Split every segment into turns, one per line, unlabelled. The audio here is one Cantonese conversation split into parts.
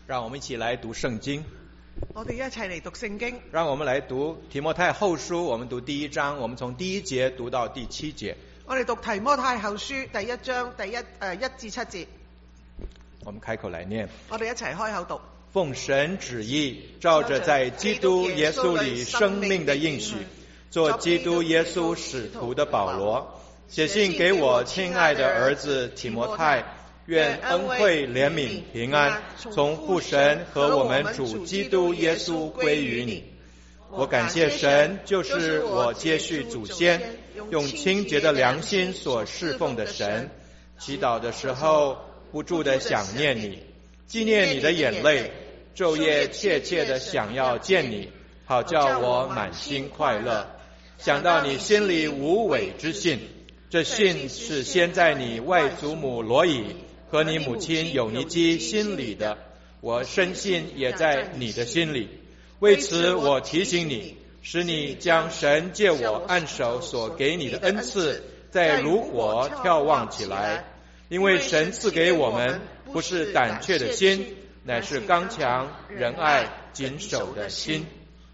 讓我們一起來讀聖經。
我哋一齊嚟讀聖經。
讓我們來讀提摩太後書，我們讀第1章，我們從第1節讀到第7節。
我哋讀提摩太後書第1章1至7節。
我們開口來念。
我哋一齊開口讀。
奉神旨意，照着在基督耶穌裡生命的應許，做基督耶穌使徒的保羅，寫信給我親愛的兒子提摩太，願恩惠、憐憫、平安從父神和我們主基督耶穌歸於你。我感謝神，就是我接續祖先，用清潔的良心所侍奉的神。祈禱的時候，不住地想念你，紀念你的眼淚，晝夜切切地想要見你，好叫我滿心快樂。想到你心裡無偽之信，這信是先在你外祖母羅以和你母親友尼基心裡的，我深信也在你的心裡。為此我提醒你，使你將神借我按手所給你的恩賜再如火眺望起來，因為神賜給我們不是膽怯的心，乃是剛強、仁愛、謹守的心。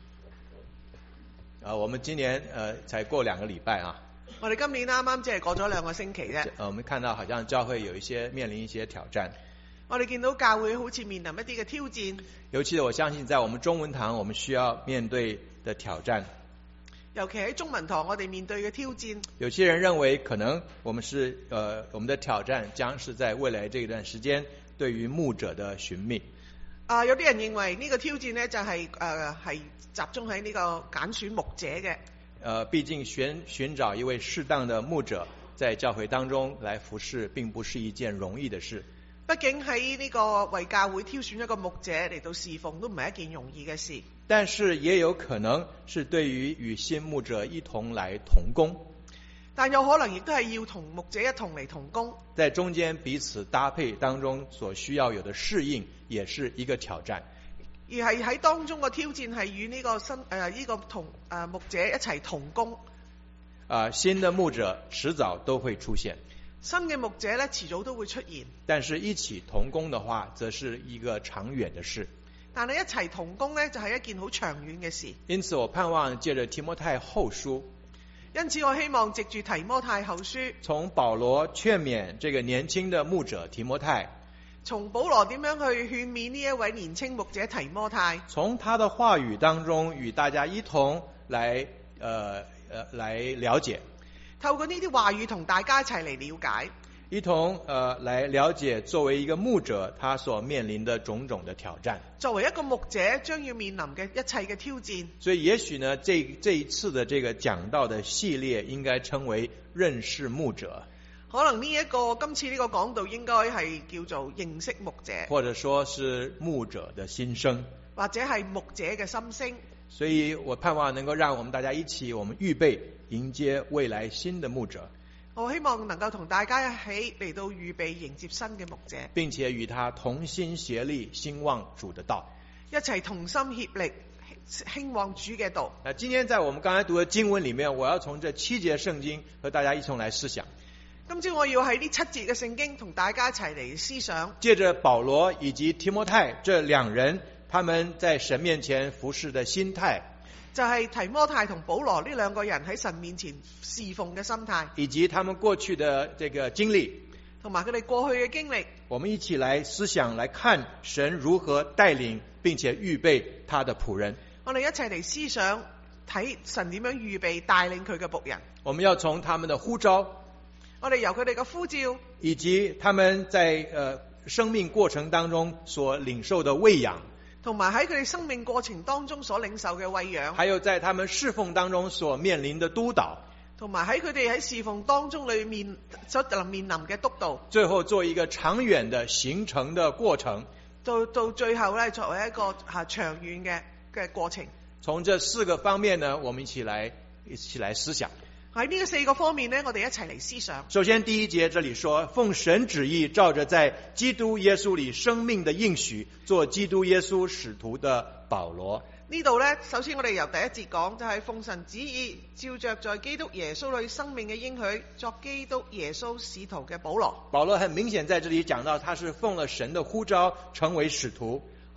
我們今年才過2個禮拜啊。
我哋今年啱啱只係過咗2個星期啫。
我們看到好像教會有面臨一些挑戰。
我哋見到教會好似面臨一啲嘅挑戰。
尤其我相信在我們中文堂，我們需要面對的挑戰。
尤其喺中文堂，我哋面對嘅挑戰。有
些人認為可能我們的挑戰將是在未來這一段時間對於牧者的尋覓。
有啲人認為呢個挑戰呢，就係集中喺呢個揀選牧者嘅。
畢竟尋找一位適當的牧者在教會當中來服侍，並不是一件容易的事。
畢竟喺呢個為教會挑選一個牧者嚟到侍奉，都唔係一件容易嘅事。
但是也有可能是對於與新牧者一同來同工。
但有可能亦都係要同牧者一同嚟同工。
在中間彼此搭配當中所需要有的適應，也是一個挑戰。
而係喺當中嘅挑戰係與呢個同牧者一齊同工。
新的牧者遲早都會出現。
新嘅牧者呢，遲早都會出現。但
是一起同工的話，則是一個長遠的事。
但係一齊同工呢，就係一件好長遠嘅事。
因此我盼望借着提摩太後書。
因此我希望藉住提摩太後書，
從保羅勸勉這個年輕的牧者提摩太。
從保羅點樣去勸勉呢一位年輕牧者提摩太，
從他的話語當中與大家一同來了解，
透過呢啲話語同大家一齊嚟了解，
一同來了解作為一個牧者他所面臨的種種的挑戰。
作為一個牧者將要面臨嘅一切嘅挑戰。
所以也許呢這一次的這個講道的系列應該稱為認識牧者。
可能今次呢個講道應該係叫做認識牧者，
或者說是牧者的心聲，
或者係牧者嘅心聲。
所以我盼望能夠讓我們大家一起，我們預備迎接未來新的牧者。
我希望能夠同大家一起嚟到預備迎接新嘅牧者，
並且與他同心協力興旺主的道，
一齊同心協力興旺主嘅道。
今天在我們剛才讀的經文裡面，我要從這7節聖經和大家一同來思想。
今朝我要喺呢7節嘅聖經同大家一齊嚟思想，
借着保羅以及提摩太這2人，他們在神面前服侍的心態，
就係提摩太同保羅呢2個人喺神面前侍奉嘅心態，
以及他們過去的這個經歷，
同埋佢哋過去嘅經歷。
我們一起來思想，來看神如何帶領並且預備他的僕人。
我哋一齊嚟思想，睇神點樣預備帶領佢嘅僕人。
我們要從他們的呼召，
我哋由佢哋嘅呼召，
以及他們在生命過程當中所領受的餵養，
同埋喺佢哋生命過程當中所領受嘅餵養，
還有在他們侍奉當中所面臨的督導，
同埋喺佢哋喺侍奉當中裏面所面臨嘅督導，
最後做一個長遠的形成的過程，
到最後咧作為一個長遠嘅過程。
從這4個方面呢，我們一起來思想。
喺呢4個方面呢，我哋一齊嚟思想。
首先第1節這裡說，奉神旨意，照着在基督耶穌裡生命的應許，做基督耶穌使徒的保羅。
呢度呢，首先我哋由第1節講，就係奉神旨意，照着在基督耶穌裡生命嘅應許，作基督耶穌使徒嘅保羅。
保羅很明顯在這裡講到，他是奉了神的呼召成為使徒。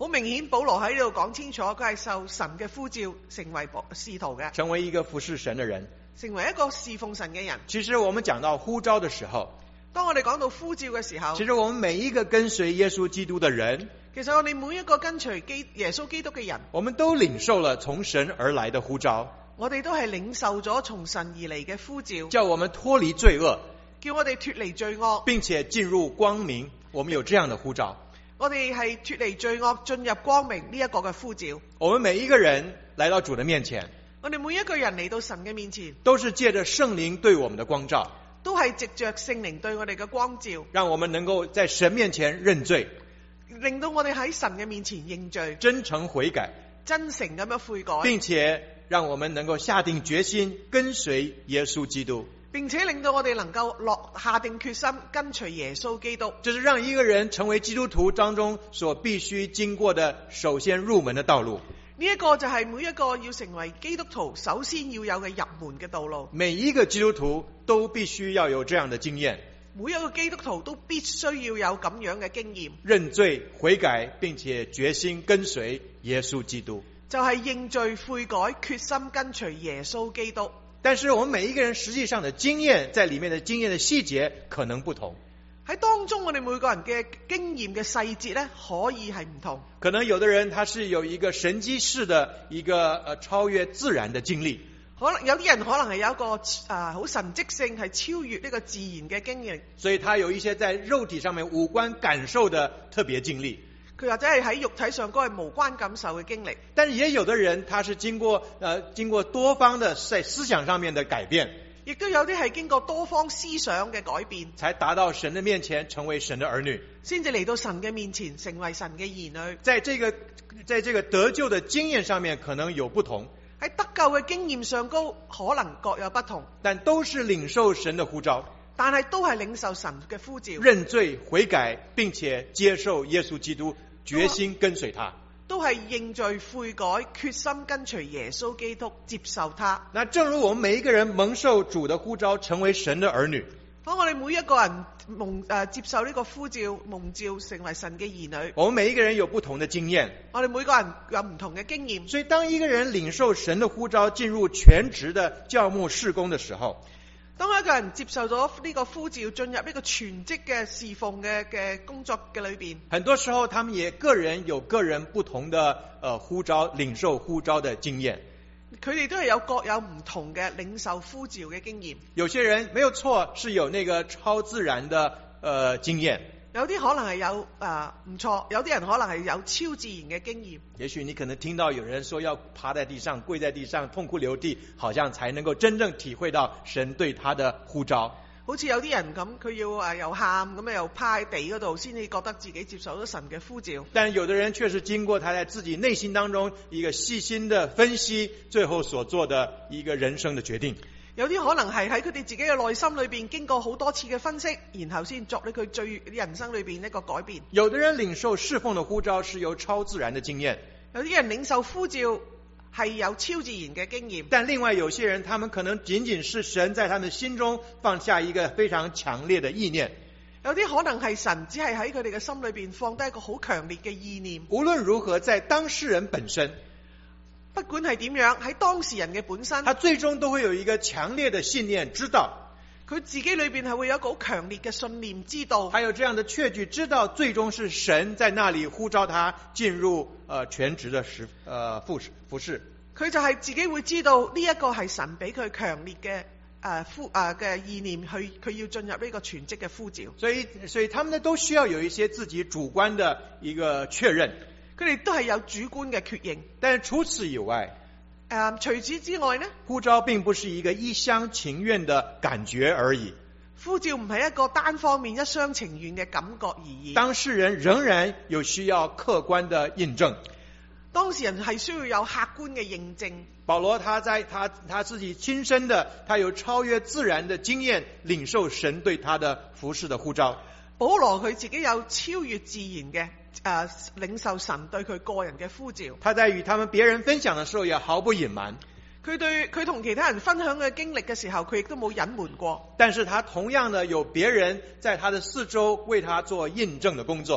好明顯保羅喺呢度講清楚，佢係受神嘅呼召成為使徒嘅，
成為一個服侍神的人。
成為一個侍奉神嘅人。
其實我們講到呼召的時候，
當我哋講到呼召嘅時候，
其實我們每一個跟隨耶穌基督的人，
其實我哋每一個跟隨耶穌基督嘅人，
我們都領受了從神而來的呼召，
我哋都係領受咗從神而嚟嘅呼召，
叫我們脫離罪惡，
叫我哋脫離罪惡，
並且進入光明。我們有這樣的呼召，
我哋係脫離罪惡進入光明呢一個嘅呼召。
我們每一個人來到主的面前，
我哋每一個人嚟到神嘅面前，
都是借着聖靈對我們的光照，
都係藉着聖靈對我哋嘅光照，
讓我們能夠在神面前認罪，
令到我哋喺神嘅面前認罪，
真誠悔改，
真誠咁樣悔改，
並且讓我們能夠下定決心跟隨耶穌基督，
並且令到我哋能夠下定決心跟隨耶穌基督。
這是讓一個人成為基督徒當中所必須經過的首先入門的道路。
呢一個就係每一個要成為基督徒首先要有嘅入門嘅道路。
每一個基督徒都必須要有這樣的經驗，
每一個基督徒都必須要有咁樣嘅經驗，
認罪悔改，並且決心跟隨耶穌基督。
就係認罪悔改，決心跟隨耶穌基督。
但是我們每一個人實際上的經驗，在裡面的經驗的細節可能不同。
喺當中我哋每個人嘅經驗嘅細節咧，可以係唔同。
可能有的人他是有一個神蹟式的一個超越自然的經歷，
可能有啲人可能係有一個好神蹟性係超越呢個自然嘅經歷，
所以他有一些在肉體上面五官感受的特別經歷。
佢或者係喺肉體上嗰係無關感受嘅經歷。
但是也有的人他是經過多方的在思想上面的改變，
亦都有啲係經過多方思想嘅改變，
才達到神的面前，成為神的兒女，
先至嚟到神嘅面前，成為神嘅兒女。
在這個得救的經驗上面可能有不同，
喺得救嘅經驗上高可能各有不同，
但都是領受神的呼召，
但係都係領受神嘅呼召，
認罪悔改，並且接受耶穌基督，決心跟隨他，
都係認罪悔改，決心跟隨耶穌基督，接受他。
那正如我們每一個人蒙受主的呼召，成為神的兒女，
當我哋每一個人接受呢個呼召，蒙召成為神嘅兒女，
我們每一個人有不同的經驗，
我哋每個人有唔同嘅經驗。
所以當一個人領受神的呼召，進入全職的教牧事工的時候，
當一個人接受咗呢個呼召，進入呢個全職嘅侍奉嘅工作嘅裏邊，
很多時候他們也個人有個人不同的呼召，領受呼召的經驗。
佢哋都係各有唔同嘅領受呼召嘅經驗。
有些人沒有錯，是有那個超自然的經驗。
有啲可能係有唔錯，有啲人可能係有超自然嘅經驗。
也許你可能聽到有人說要趴在地上、跪在地上、痛哭流涕，好像才能夠真正體會到神對他的呼召。
好似有啲人咁，佢要又喊咁又趴喺地嗰度，先至覺得自己接受咗神嘅呼召。
但有的人卻是經過他在自己內心當中一個細心的分析，最後所做的一個人生的決定。
有啲可能係喺佢哋自己嘅內心裏邊經過好多次嘅分析，然後先作呢佢最人生裏邊一個改變。
有的人領受侍奉的呼召是有超自然的經驗，
有啲人領受呼召係有超自然嘅經驗，
但另外有些人他們可能僅僅是神在他們心中放下一個非常強烈的意念。
有啲可能係神只係喺佢哋嘅心裏邊放低一個好強烈嘅意念。
無論如何，在當事人本身，
不管係點樣，喺當事人嘅本身，
他最終都會有一個強烈的信念，知道
佢自己裏邊係會有一個好強烈嘅信念，知道
還有這樣的確據，知道最終是神在那裡呼召他進入全職的服事。
佢就係自己會知道呢一個係神俾佢強烈嘅嘅意念，佢要進入呢個全職嘅呼召。
所以他們呢都需要有一些自己主觀的一個確認，
佢哋都係有主觀嘅確認。
但是除此以外，
除此之外呢，
呼召並不是一個一廂情願的感覺而已。
呼召唔係一個單方面一廂情願嘅感覺而已。
當事人仍然有需要客觀的印證。
當事人係需要有客觀嘅認證。
保羅他自己親身的，他有超越自然的經驗，領受神對他的服事的呼召。
保羅佢自己有超越自然嘅領受神對佢個人嘅呼召。
他在與他們別人分享的時候也毫不隱瞞。
佢同其他人分享嘅經歷嘅時候，佢亦都冇隱瞞過。
但是他同樣的有別人在他的四周為他做印證的工作。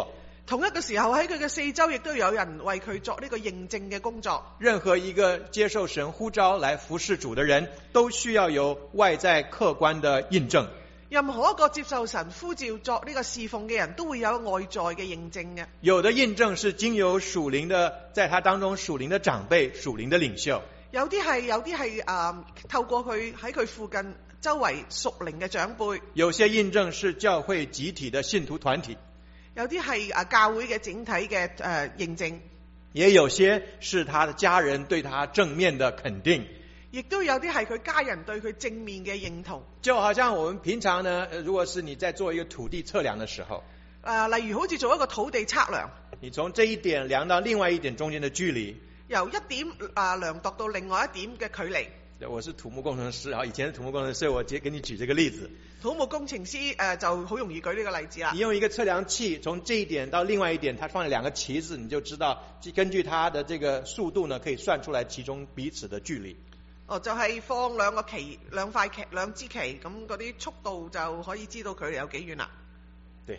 同一個時候喺佢嘅四周亦都有人為佢作呢個認證嘅工作。
任何一個接受神呼召來服侍主的人，都需要有外在客觀的印證。
任何一個接受神呼召作呢個侍奉嘅人都會有外在嘅認證嘅。
有的印證是經由屬靈的，在他當中屬靈的長輩、屬靈的領袖。
有啲係透過佢喺佢附近周圍屬靈嘅長輩。
有些印證是教會集體的信徒團體。
有啲係教會嘅整體嘅認證。
也有些是他的家人對他正面的肯定。
亦都有啲係佢家人對佢正面嘅認同。
就好像我們平常呢，如果是你在做一個土地測量的時候，
例如好似做一個土地測量，
你從這一點量到另外一點中間的距離，
由一點量度到另外一點嘅距離。
我是土木工程師，以前是土木工程師，我給你舉這個例子。
土木工程師就好容易舉呢個例子啦。
你用一個測量器從這一點到另外一點，它放了兩個旗子，你就知道根據它的這個速度呢，可以算出來其中彼此的距離。
就係放兩支旗，咁嗰啲速度就可以知道距離有幾遠啦。
對。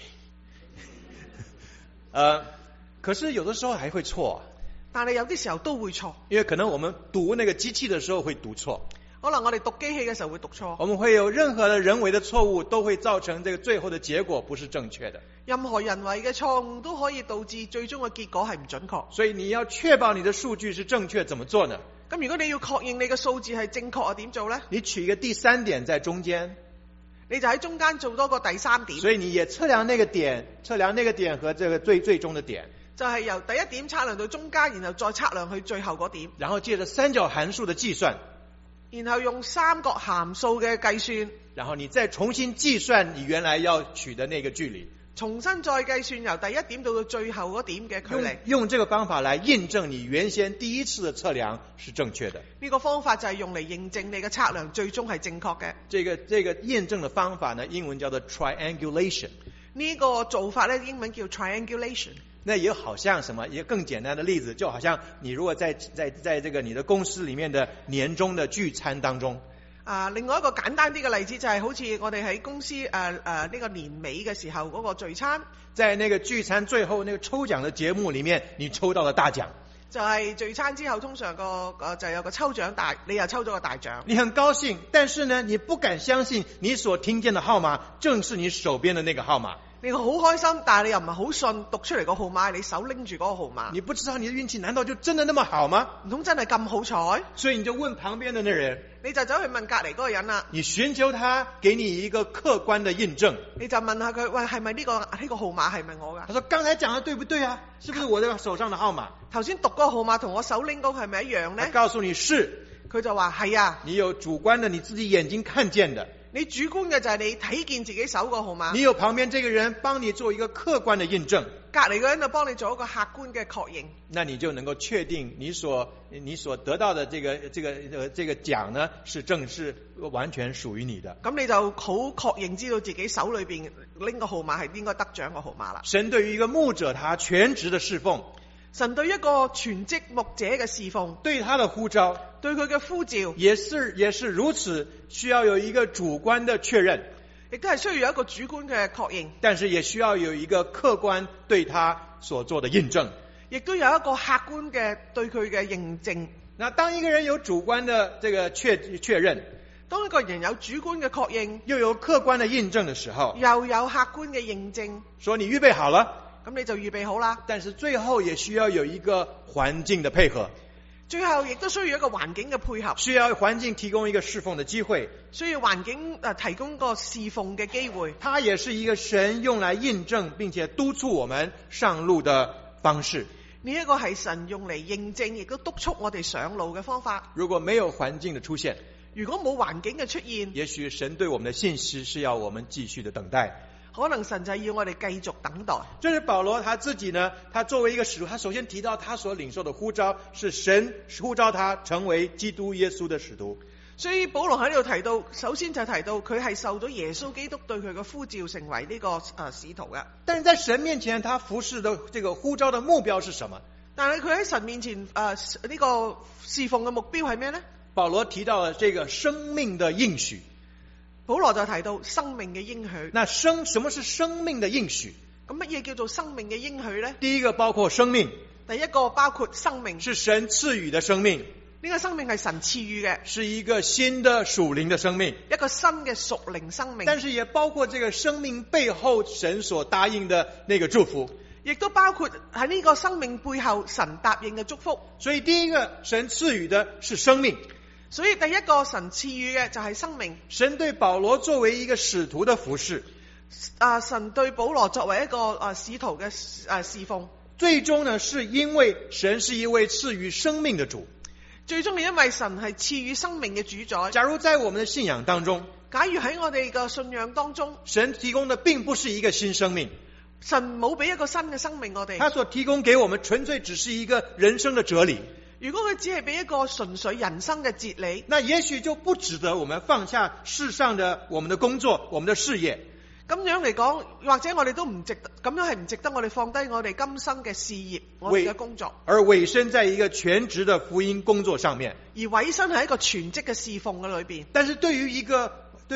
可是有的時候還會錯。
但係有啲時候都會錯，
因為可能我們讀那個機器的時候會讀錯。
可能我哋讀機器嘅時候會讀錯。
我們會有任何的人為的錯誤，都會造成這個最後的結果不是正確的。
任何人為嘅錯誤都可以導致最終嘅結果係唔準確。
所以你要確保你的數據是正確，怎麼做呢？
咁如果你要確認你嘅數字係正確，點做呢？
你取一個第三點在中間，
你就喺中間做多個第三點。
所以你也測量那個點，測量那個點和這個最終的點。
就係由第一點測量到中間，然後再測量去最後嗰點。
然後借着三角函數的計算，
然後用三角函數嘅計算，
然後你再重新計算你原來要取的那個距離，
重新再計算由第一點到最後嗰點嘅距離。
用這個方法來印證你原先第一次的測量是正確的。
呢個方法就係用嚟認證你嘅測量最終係正確嘅。
這個驗證的方法呢，英文叫做 triangulation。
呢個做法呢，英文叫 triangulation。
那也好像什麼，一個更簡單的例子，就好像你如果在這個你的公司裡面的年終的聚餐當中，
另外一個簡單啲嘅例子就係好似我哋喺公司呢個年尾嘅時候嗰個聚餐，
在那個聚餐最後那個抽獎的節目裡面，你抽到了大獎。
就係聚餐之後通常就有個抽獎你又抽咗個大獎。
你很高興，但是呢，你不敢相信你所聽見的號碼正是你手邊的那個號碼。
你好開心，但係你又唔係好信讀出嚟個號碼，你手拎住嗰個號碼。
你不知道你的運氣難道就真的那麼好嗎？
唔通真係咁好彩？
所以你就問旁邊的那人，
你就走去問隔離嗰個人啦。
你尋求他給你一個客觀的印證。
你就問下佢，喂，係咪呢個號碼係咪我噶？
他說剛才講的對不對啊？是不是我的手上的號碼？
頭先讀嗰個號碼同我手拎嗰個係咪一樣呢？
他告訴你是。
佢就話係啊。
你有主觀的，你自己眼睛看見的。
你主觀嘅就係你睇見自己手個號碼。
你有旁邊這個人幫你做一個客觀的印證。
隔離個人就幫你做一個客觀嘅確認。
那你就能夠確定你所得到的這個獎呢，是完全屬於你的。
咁你就好確認知道自己手裏邊拎個號碼係應該得獎個號碼啦。
神對於一個牧者，他全職的侍奉。
神對一個全職牧者嘅侍奉，
對他的呼召，
對佢嘅呼召，
也是如此，需要有一個主觀的確認，
亦都係需要有一個主觀嘅確認，
但是也需要有一個客觀對他所做的印證，
亦都有一個客觀嘅對佢嘅認證。
那當一個人有主觀的這個確認，
當一個人有主觀嘅確認，
又有客觀的印證的時候，
又有客觀嘅認證，
說你預備好了，
咁你就預備好啦。
但是最後也需要有一個環境的配合，
最後亦都需要一個環境嘅配合，
需要環境提供一個侍奉的機會，
需要環境提供個侍奉嘅機會。
它也是一個神用來印證並且督促我們上路的方式。
呢一個係神用嚟認證，亦都督促我哋上路嘅方法。
如果沒有環境的出現，
如果冇環境嘅出現，
也許神對我們的信息是要我們繼續的等待。
可能神就係要我哋繼續等待。
這是保羅他自己呢，他作為一個使徒，他首先提到他所領受的呼召是神呼召他成為基督耶穌的使徒。
所以保羅喺呢度提到，首先就提到佢係受咗耶穌基督對佢嘅呼召，成為呢個使徒嘅。
但是在神面前，他服侍的這個呼召的目標是什麼？
但係佢喺神面前呢個侍奉嘅目標係咩呢？
保羅提到了這個生命的應許。
保羅就提到生命嘅應許。
那什麼是生命的應許？
咁乜嘢叫做生命嘅應許呢？
第一個包括生命，
第一個包括生命，
是神賜予的生命，
呢個生命係神賜予嘅，
是一個新的屬靈的生命，
一個新嘅屬靈生命。
但是也包括這個生命背後神所答應的那個祝福，
亦都包括喺呢個生命背後神答應嘅祝福。
所以第一個神賜予的是生命，
所以第一個神賜予嘅就係生命。
神對保羅作為一個使徒的服侍，
神對保羅作為一個使徒嘅侍奉，
最終呢是因為神是一位賜予生命的主。
最終係因為神係賜予生命嘅主宰。
假如在我們的信仰當中，
假如喺我哋嘅信仰當中，
神提供的並不是一個新生命，
神冇俾一個新嘅生命我哋，
他所提供給我們純粹只是一個人生的哲理。
如果佢只係俾一個純粹人生嘅哲理，
那也許就不值得我們放下世上的我們的工作、我們的事業。
咁樣嚟講，或者我哋都唔值得，咁樣係唔值得我哋放低我哋今生嘅事業、我哋嘅工作，
而委身在一個全職的福音工作上面。
而委身喺一個全職嘅侍奉嘅裏邊。
但是對於一個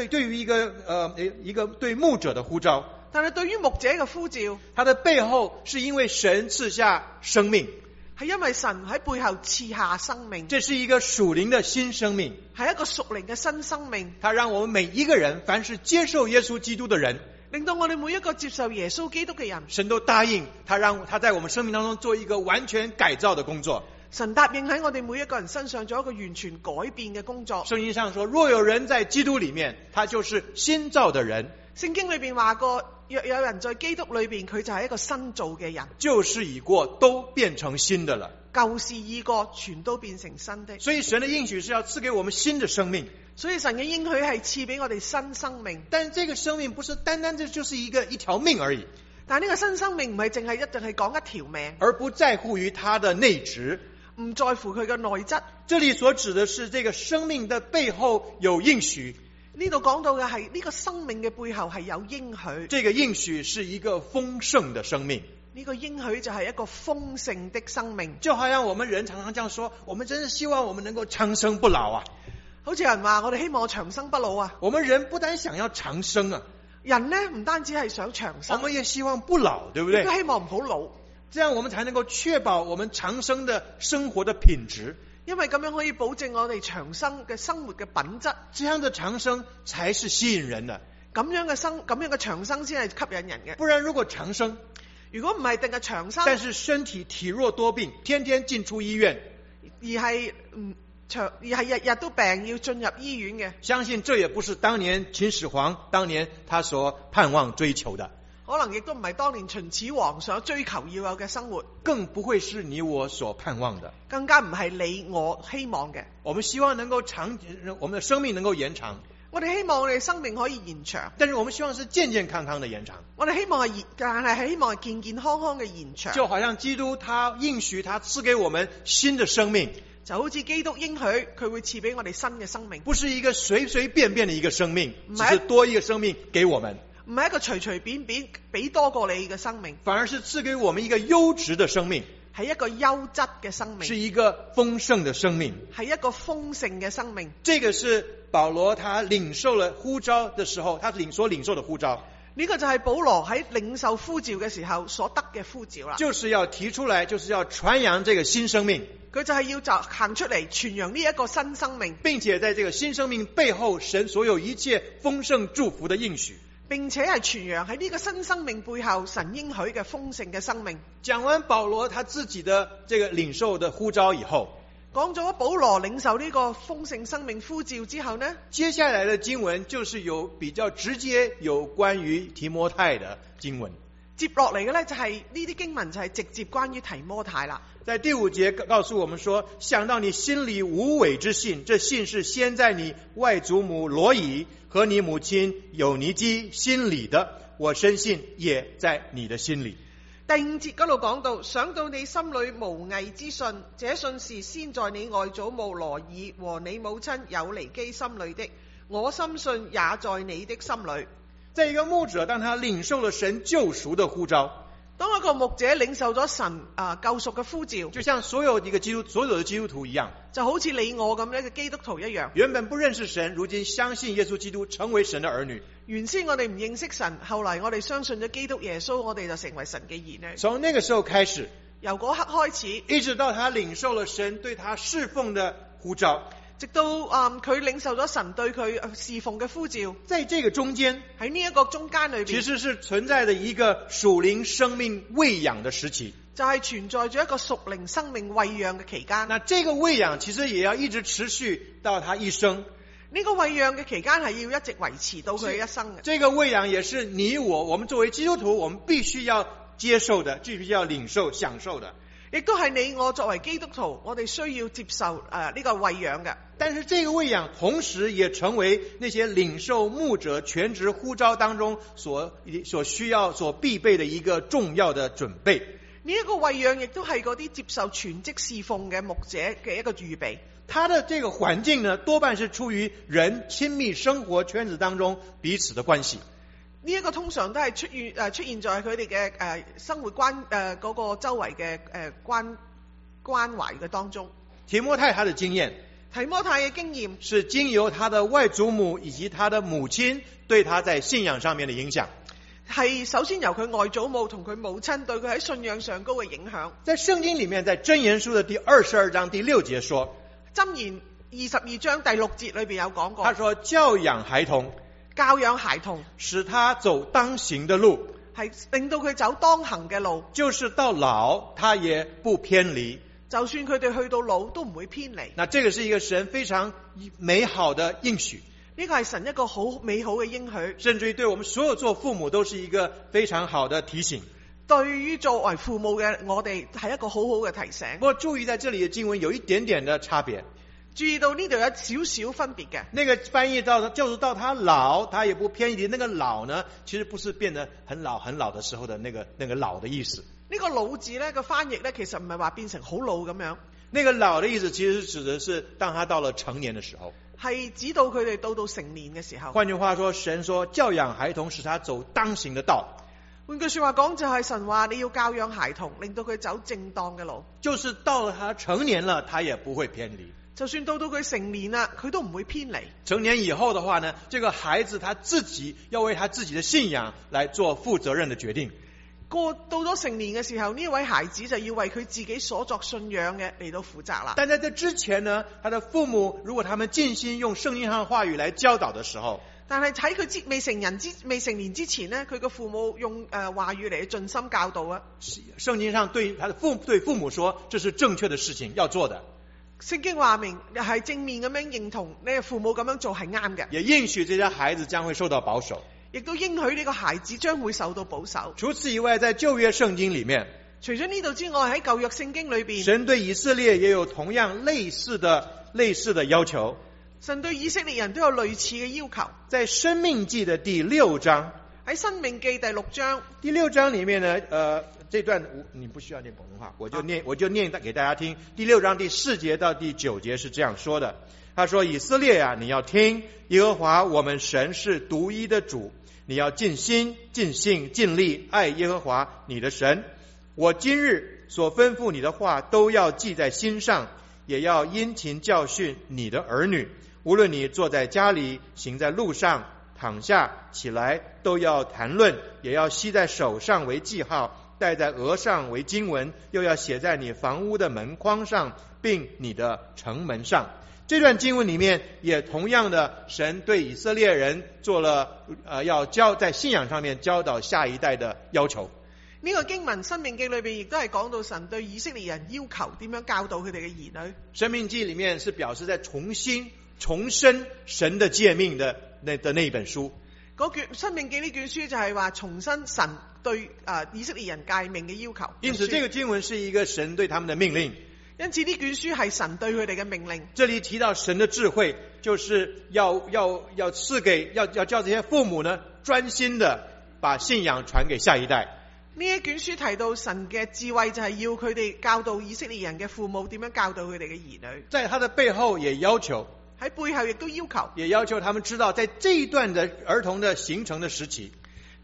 對牧者的呼召，
但係對於牧者嘅呼召，
它的背後是因為神賜下生命，
係因為神喺背後賜下生命，
這是一個屬靈的新生命，
係一個屬靈嘅新生命。
它讓我們每一個人，凡是接受耶穌基督的人，
令到我哋每一個接受耶穌基督嘅人，
神都答應他，讓他在我們生命當中做一個完全改造的工作。
神答應喺我哋每一個人身上做一個完全改變嘅工作。
聖經上說，若有人在基督裏面，他就是新造的人。
聖經裏邊話過，若有人在基督裏邊，佢就係一個新造嘅人，
舊事已過，都變成新的了。
舊事已過，全都變成新的。
所以神的應許是要賜給我們新的生命。
所以神嘅應許係賜俾我哋新生命。
但是這個生命不是單單就是一條命而已。
但係呢個新生命唔係淨係一定係講一條命，
而不在乎於它的內質，
唔在乎佢嘅內質。
這裡所指的是這個生命的背後有應許。
呢度講到嘅係呢個生命嘅背後係有應許。
這個應許是一個豐盛的生命。
呢個應許就係一個豐盛的生命。
就好像我們人常常這樣說，我們真是希望我們能夠長生不老啊。
好似人話我哋希望長生不老啊。
我們人不單想要長生啊，
人呢唔單止係想長生，
我們也希望不老，對不對？
都希望唔好老，
這樣我們才能夠確保我們長生的生活的品質。
因為咁樣可以保證我哋長生嘅生活嘅品質。
這樣的長生才是吸引人的。
咁樣嘅長生先係吸引人嘅。
不然如果長生，
如果唔係定係長生，
但是身體體弱多病，天天進出醫院，
而係日日都病要進入醫院嘅，
相信這也不是當年秦始皇當年他所盼望追求的，
可能亦都唔係當年秦始皇想追求要有嘅生活，
更不會是你我所盼望的，
更加唔係你我希望嘅。
我們希望能夠我們的生命能夠延長，
我哋希望我哋生命可以延長，
但是我們希望是健健康康的延長。
我哋希望但係希望係健健康康嘅延長。
就好像基督他應許他賜給我們新的生命，
就好似基督應許佢會賜俾我哋新嘅生命，
不是一個隨隨便便的一個生命，只是多一個生命給我們，
唔係一個隨隨便便俾多過你嘅生命，
反而是賜給我們一個優質的生命，
係一個優質嘅生命，
是一個豐盛的生命，
係一個豐盛嘅生命。
這個是保羅他領受了呼召的時候，他所領受的呼召。
呢個就係保羅喺領受呼召嘅時候所得嘅呼召啦，
就是要提出來，就是要傳揚這個新生命，
佢就係要行出嚟傳揚呢一個新生命，
並且在這個新生命背後，神所有一切豐盛祝福的應許，
並且係傳揚喺呢個新生命背後神應許嘅豐盛嘅生命。
講完保羅他自己的這個領受的呼召以後，
講咗保羅領受呢個豐盛生命呼召之後呢，
接下來的經文就是有比較直接有關於提摩太的經文。
接落嚟嘅呢，就係呢啲經文就係直接關於提摩太啦。
在第5節告訴我們說，想到你心裡無偽之信，這信是先在你外祖母羅以和你母親友尼基心裡的，我深信也在你的心裡。
第5節嗰度講到，想到你心裡無偽之信，這信是先在你外祖母羅以和你母親友尼基心裡的，我深信也在你的心裡。
在一個牧者當他領受了神救贖的呼召，
當一個牧者領受咗神救贖嘅呼召，
就像所有的基督徒一樣，
就好似你我咁樣嘅基督徒一樣。
原本不認識神，如今相信耶穌基督，成為神的兒女。
原先我哋唔認識神，後嚟我哋相信咗基督耶穌，我哋就成為神嘅兒女。
從那個時候開始，
由嗰刻開始，
一直到他領受了神對他侍奉的呼召，
直到佢領受咗神對佢侍奉嘅呼召，
在這個中間，
喺呢一個中間裏邊，
其實是存在着一個屬靈生命餵養的時期，
就係存在咗一個屬靈生命餵養嘅期間。
那這個餵養其實也要一直持續到他一生。
呢個餵養嘅期間係要一直維持到佢一生嘅。
這個餵養也是你我們作為基督徒，我們必須要接受的，必須要領受享受的。
亦都係你我作為基督徒，我哋需要接受呢個餵養嘅。
但是這個餵養同時也成為那些領受牧者全職呼召當中所需要所必備的一個重要的準備。
呢一個餵養亦都係嗰啲接受全職侍奉嘅牧者嘅一個預備。
他的這個環境呢，多半是出於人親密生活圈子當中彼此的關係。
呢一個通常都係出現在佢哋嘅生活嗰個周圍嘅關懷嘅當中。
提摩太他的經驗，
提摩太嘅經驗
是經由他的外祖母以及他的母親對他在信仰上面的影響。
係首先由佢外祖母同佢母親對佢喺信仰上高嘅影響。
在聖經裏面，在箴言書的第22章第6節說，
箴言22章第6節裏邊有講過，
他說教養孩童，
使
他走當行的路，
係令到佢走當行嘅路，
就是到老他也不偏離。
就算佢哋去到老都唔會偏離。
那這個是一個神非常美好的應許，
呢個係神一個好美好嘅應許，
甚至於對我們所有做父母都是一個非常好的提醒。
對於作為父母嘅我哋係一個好好嘅提醒。
不過注意在這裡的經文有一點點的差別，
注意到呢度有少少分別嘅。
那個翻譯到就是到他老他也不偏離，那個老呢其實不是變得很老很老的時候的那個老的意思。
呢個老字呢個翻譯呢，其實唔係話變成好老咁樣。
那個老的意思其實指的是當他到了成年的時候，
係指到佢哋到成年嘅時候。
換句話說，神說教養孩童使他走當行的道。
換句說話講，就係神話你要教養孩童，令到佢走正當嘅路。
就是到了他成年了，他也不會偏離。
就算到佢成年啦，佢都唔會偏離。
成年以後的話呢，這個孩子他自己要為他自己的信仰來做負責任的決定。
到咗成年嘅時候，呢位孩子就要為佢自己所作信仰嘅嚟到負責啦。
但在這之前呢，他的父母如果他們盡心用聖經上的話語來教導的時候，
但係喺佢未成年之前呢，佢嘅父母用話語嚟盡心教導啊。
聖經上對父母說，這是正確的事情要做的。
聖經話明係正面咁樣認同呢，父母咁樣做係啱嘅，
也應許這些孩子將會受到保守，
亦都應許呢個孩子將會受到保守。
除此以外，在舊約聖經裏面，
除咗呢度之外，喺舊約聖經裏邊，
神對以色列也有同樣類似的要求。
神對以色列人都有類似嘅要求。在
申命記的第6章，
喺申命記第6章，
第6章裏面呢，這段你不需要念廣東話，我就念給大家聽。第6章第4節到第9節是這樣說的，他說：以色列啊，你要聽，耶和華我們神是獨一的主，你要盡心盡性盡力愛耶和華你的神。我今日所吩咐你的話都要記在心上，也要殷勤教訓你的兒女，無論你坐在家裡，行在路上，躺下起來，都要談論，也要繫在手上為記號，戴在額上為經文，又要寫在你房屋的門框上，並你的城門上。這段經文裡面也同樣的，神對以色列人做了要在信仰上面教導下一代的要求。
呢個經文《申命記》裏邊亦都係講到神對以色列人要求點樣教導佢哋嘅兒女。《
申命記》裡面是表示在重申神的誡命的那一本書。
嗰卷《申命記》呢卷書就係話重申神對以色列人誡命嘅要求。
因此，這個經文是一個神對他們的命令。
因此呢卷書係神對佢哋嘅命令。
這裡提到神的智慧，就是要賜給要叫這些父母呢，專心的把信仰傳給下一代。
呢一卷書提到神嘅智慧，就係要佢哋教導以色列人嘅父母點樣教導佢哋嘅兒女。
在他的背後也要求，
喺背後亦都要求，
也要求他們知道，在這一段的兒童的形成的時期，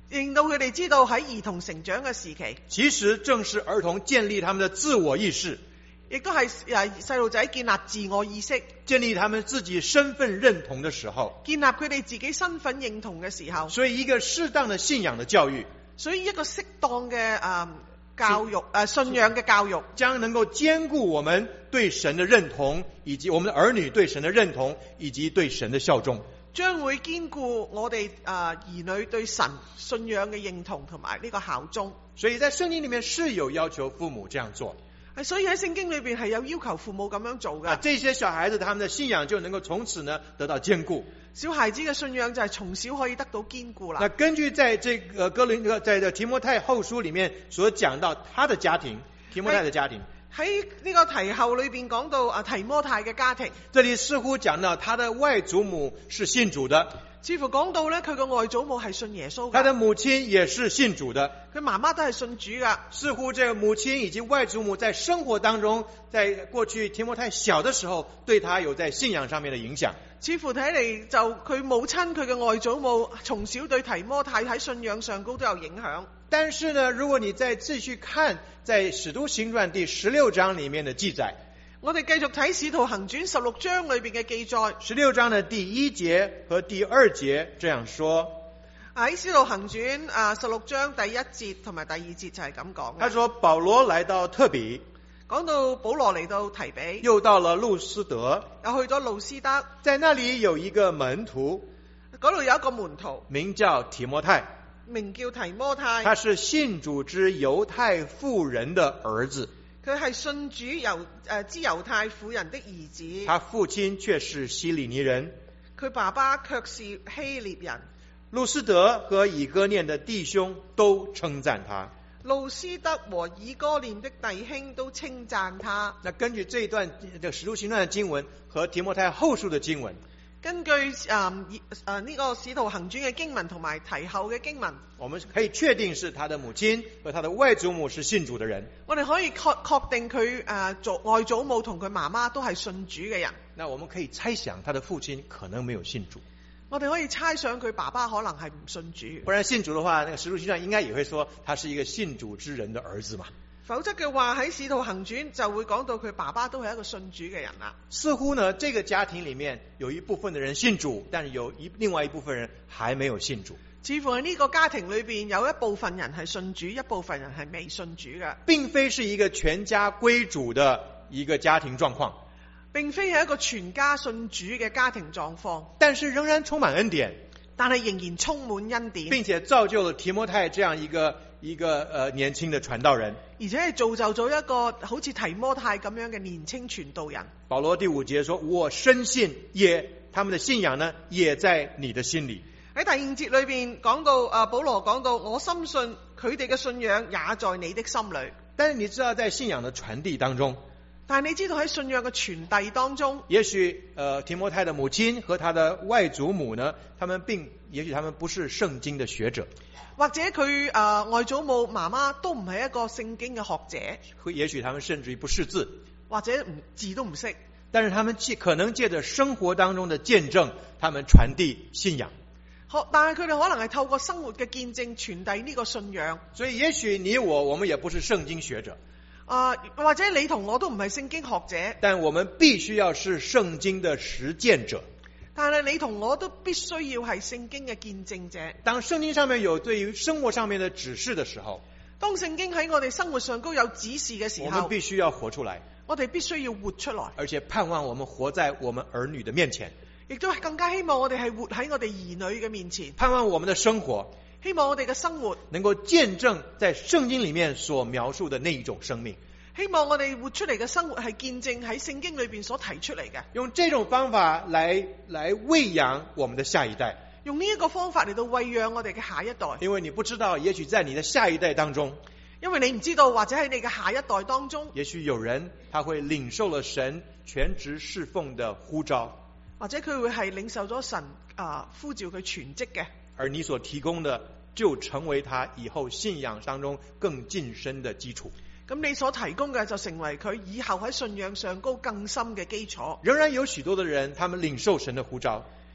令到佢哋知道喺兒童成長嘅時期，
其實正是兒童建立他們的自我意識，
亦都係細路仔建立自我意識，
建立他們自己身份認同的時候，
建立佢哋自己身份認同嘅時候。
所以一個適當的信仰的教育，
所以一個適當嘅教育信仰嘅教育，
將能夠兼顧我們對神的認同，以及我們的兒女對神的認同，以及對神的效忠。
將會兼顧我哋兒女對神信仰嘅認同同埋呢個效忠。
所以在聖經裏面是有要求父母這樣做，
所以喺聖經裏邊係有要求父母咁樣做嘅。
這些小孩子他們的信仰就能夠從此呢得到堅固。
小孩子嘅信仰就係從小可以得到堅固啦。
那根據在這個在提摩太後書裏面所講到他的家庭，提摩太的家庭。
喺呢個提後裏邊講到提摩太嘅家庭，
這裏似乎講到他的外祖母是信主的，
似乎講到咧佢嘅外祖母係信耶穌嘅，
他的母親也是信主的，
佢媽媽都係信主噶。
似乎這個母親以及外祖母在生活當中，在過去提摩太小的時候，對他有在信仰上面的影響。
似乎睇嚟就佢母親佢嘅外祖母從小對提摩太喺信仰上高都有影響。
但是呢，如果你再繼續看在使徒行傳第16章裏面的記載，
我哋繼續睇使徒行傳16章裏邊嘅記載。
16章的第1節和第2節這樣說，
喺使徒行傳16章第1節同埋第2節就係咁講。
他說保羅來到特比，
講到保羅嚟到提比，
又到了路斯德，
又去咗路斯德，
在那裏有一個門徒，
嗰度有一個門徒
名叫提摩太，
名叫提摩太，
他是信主之猶太婦人的兒子，
佢係信主之猶太婦人的兒子，
他父親卻是希利尼人，
佢爸爸卻是希臘人。
路斯德和以哥念的弟兄都稱讚他，
路斯德和以哥念的弟兄都稱讚他。
那根據這一段的使徒行傳的經文和提摩太後書的經文，
根據呢個使徒行傳嘅經文同埋提後嘅經文，
我們可以確定是他的母親和他的外祖母是信主的人。
我哋可以確定佢外祖母同佢媽媽都係信主嘅人。
那我們可以猜想他的父親可能沒有信主，
我哋可以猜想佢爸爸可能係唔信主。
不然信主的話，那個使徒行傳應該也會說他是一個信主之人的兒子嘛。
否則嘅話喺使徒行傳就會講到佢爸爸都係一個信主嘅人啦。
似乎呢，這個家庭裏面有一部分的人信主，但是另外一部分人還沒有信主。
似乎喺呢個家庭裏邊有一部分人係信主，一部分人係未信主嘅，
並非是一個全家歸主的一個家庭狀況，
並非係一個全家信主嘅家庭狀況，
但是仍然充滿恩典，
但係仍然充滿恩典，
並且造就了提摩太這樣一個年輕的傳道人，
而且係造就咗一個好似提摩太咁樣嘅年輕傳道人。
保羅第5節說，我深信他們的信仰呢也在你的心裏。
喺第5節裏邊講到保羅講到，我深信佢哋嘅信仰也在你的心裏。
但是你知道在信仰的傳遞當中，
但係你知道喺信仰嘅傳遞當中，
也許提摩太的母親和他的外祖母呢，也許他們不是聖經的學者，
或者佢外祖母媽媽都唔係一個聖經嘅學者，
也許他們甚至於不識字，
或者字都唔識，
但是他們可能借着生活當中的見證，他們傳遞信仰。
但係佢哋可能係透過生活嘅見證傳遞呢個信仰。
所以也許你我們也不是聖經學者，
或者你同我都唔係聖經學者，
但我們必須要是聖經的實踐者。
但係你同我都必須要係聖經嘅見證者。
當聖經上面有對於生活上面的指示的時候，
當聖經喺我哋生活上都有指示嘅時候，
我們必須要活出來，
我哋必須要活出來，
而且盼望我們活在我們兒女的面前，
亦都更加希望我哋係活喺我哋兒女嘅面前，
盼望我們的生活
希望我哋嘅生活
能夠見證在聖經裏面所描述的那一種生命，
希望我哋活出嚟嘅生活係見證喺聖經裏邊所提出嚟嘅。
用這種方法來餵養我們的下一代，
用呢一個方法嚟到餵養我哋嘅下一代。
因為你不知道，也許在你的下一代當中，
因為你唔知道，或者喺你嘅下一代當中，
也許有人他會領受了神全職侍奉的呼召，
或者佢會係領受咗神呼召佢全職嘅，
而你所提供的就成為他以後信仰當中更進深的基礎。
咁你所提供嘅就成為佢以後喺信仰上高更深嘅基礎。
仍然有許多的人，他們領受神的呼召，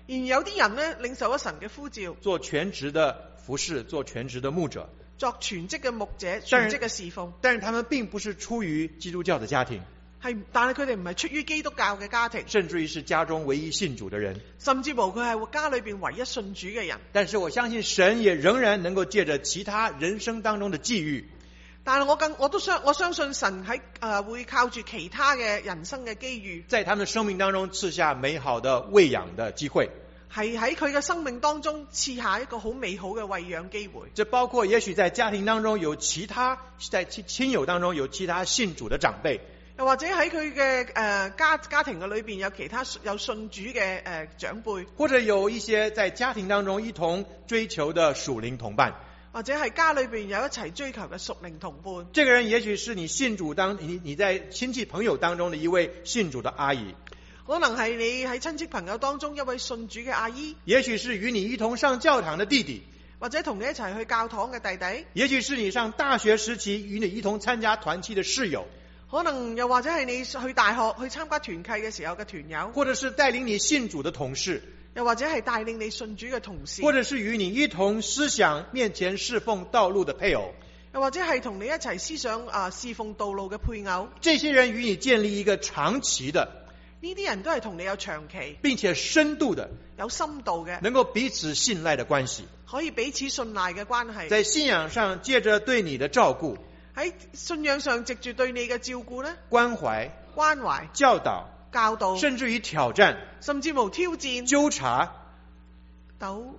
然而有啲人呢，領受咗神嘅呼召，
做全職的服侍，做全職的牧者，
作全職嘅牧者，全職嘅侍奉。
但是他們並不是出於基督教的家庭，
但係佢哋唔係出於基督教嘅家庭，
甚至於是家中唯一信主的人。
甚至乎佢係家裏邊唯一信主嘅人。
但是我相信神也仍然能夠借着其他人生當中的際遇，
但係我相信神喺會靠住其他嘅人生嘅機遇，
在他們的生命當中賜下美好的餵養的機會。
係喺佢嘅生命當中賜下一個好美好嘅餵養機會。
這包括也許在家庭當中有其他，在親友當中有其他信主的長輩，
又或者喺佢嘅家庭嘅裏邊有其他有信主嘅長輩，
或者有一些在家庭當中一同追求的屬靈同伴，
或者係家裏邊有一齊追求嘅屬靈同伴。
這個人也許是你信主你在親戚朋友當中的一位信主的阿姨，
可能係你喺親戚朋友當中一位信主嘅阿姨，
也許是與你一同上教堂的弟弟，
或者同你一齊去教堂嘅弟弟，
也許是你上大學時期與你一同參加團契的室友，
可能又或者係你去大學去參加團契嘅時候嘅團友，
或者是帶領你信主的同事，
又或者係帶領你信主嘅同事，
或者是與你一同思想面前侍奉道路的配偶，
又或者係同你一齊思想侍奉道路嘅配偶。
這些人與你建立一個長期的，
呢啲人都係同你有長期
並且深度的，
有深度嘅，
能夠彼此信賴的關係，
可以彼此信賴嘅關係。
在信仰上借着對你的照顧，
喺信仰上藉住對你嘅照顧呢，
關懷、教導、甚至於挑戰，
甚至無挑戰、
糾察、
糾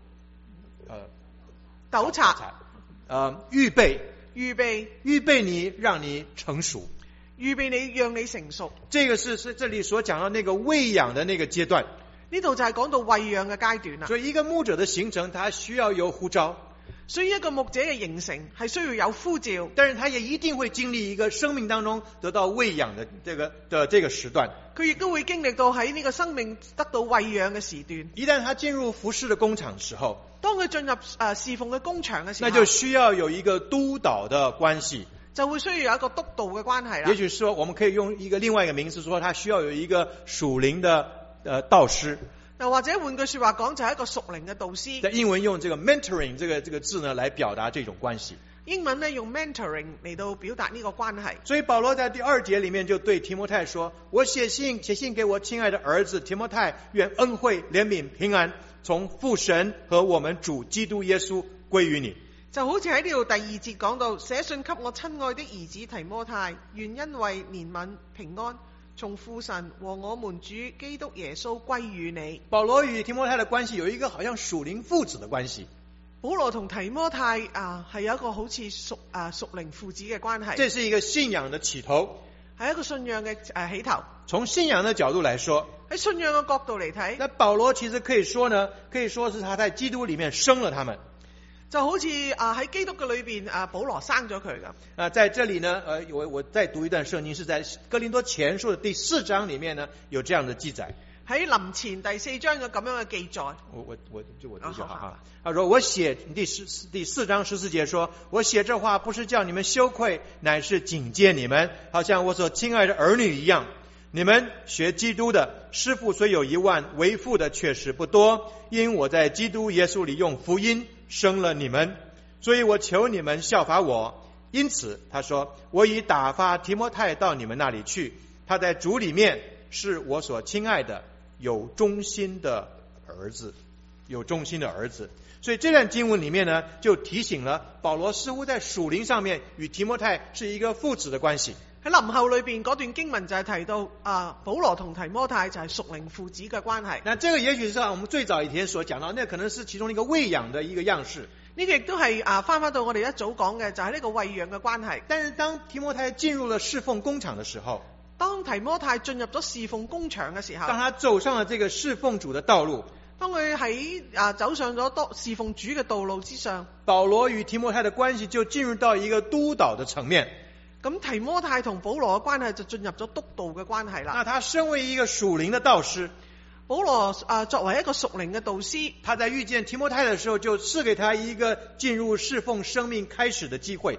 察、預備你，讓你成熟，
預備你讓你成熟。
這個是這裡所講到那個餵養的那個階段。
呢度就係講到餵養嘅階段啦。
所以一個牧者的形成，他需要有呼召。
所以一個牧者嘅形成係需要有呼召，
但是他也一定會經歷一個生命當中得到餵養的這個時段。
佢亦都會經歷到喺呢個生命得到餵養嘅時段。
一旦他進入服侍的工場的時候，
當佢進入侍奉嘅工場嘅時候，
那就需要有一個督導的關係，
就會需要有一個督導嘅關係啦。
也許說我們可以用另外一個名詞說，他需要有一個屬靈的導師。
又或者換句說話講，就係一個屬靈嘅導師。
在英文用這個 mentoring 這個字呢，來表達這種關係。
英文呢用 mentoring 嚟到表達呢個關係。
所以保羅在第2節裏面就對提摩太說：我寫信給我親愛的兒子提摩太，願恩惠、憐憫、平安從父神和我們主基督耶穌歸於你。
就好似喺呢度第2節講到，寫信給我親愛的兒子提摩太，願恩惠、憐憫、平安從父神和我們主基督耶穌歸於你。
保羅與提摩太的關係有一個好像屬靈父子的關係。
保羅同提摩太係有一個好似屬靈父子嘅關係。
這是一個信仰的起頭，
係一個信仰嘅起頭。
從信仰的角度來說，
喺信仰嘅角度嚟睇，
那保羅其實可以說是他在基督裏面生了他們。
就好似喺基督嘅裏邊保羅生咗佢咁。
在這裡呢，我再讀一段聖經，是在哥林多前書的第4章裡面呢，有這樣的記載。
喺林前第4章有咁樣嘅記載。
我讀就好。他說：我寫第4章14節說，我寫這話不是叫你們羞愧，乃是警戒你們，好像我所親愛的兒女一樣。你們學基督的，師傅雖有1萬，為父的確實不多，因我在基督耶穌裡用福音生了你們，所以我求你們效法我。因此他說，我已打發提摩太到你們那裡去，他在主裡面是我所親愛的有忠心的兒子。所以這段經文裡面呢，就提醒了保羅似乎在屬靈上面與提摩太是一個父子的關係。
喺林後裏邊嗰段經文就係提到保羅同提摩太就係屬靈父子嘅關係。
那這個也許是我們最早以前所講到，那可能是其中一個餵養的一個樣式。
呢個亦都係翻到我哋一早講嘅，就係呢個餵養嘅關係。
但是當提摩太進入了侍奉工場的時候，
當提摩太進入咗侍奉工場嘅時候，
當他走上了這個侍奉主的道路，
當佢喺走上咗侍奉主嘅道路之上，
保羅與提摩太的關係就進入到一個督導的層面。
咁提摩太同保羅嘅關係就進入咗督導嘅關係啦。
那他身為一個屬靈的導師，
保羅作為一個屬靈嘅導師，
他在遇見提摩太的時候就賜給他一個進入侍奉生命開始的機會。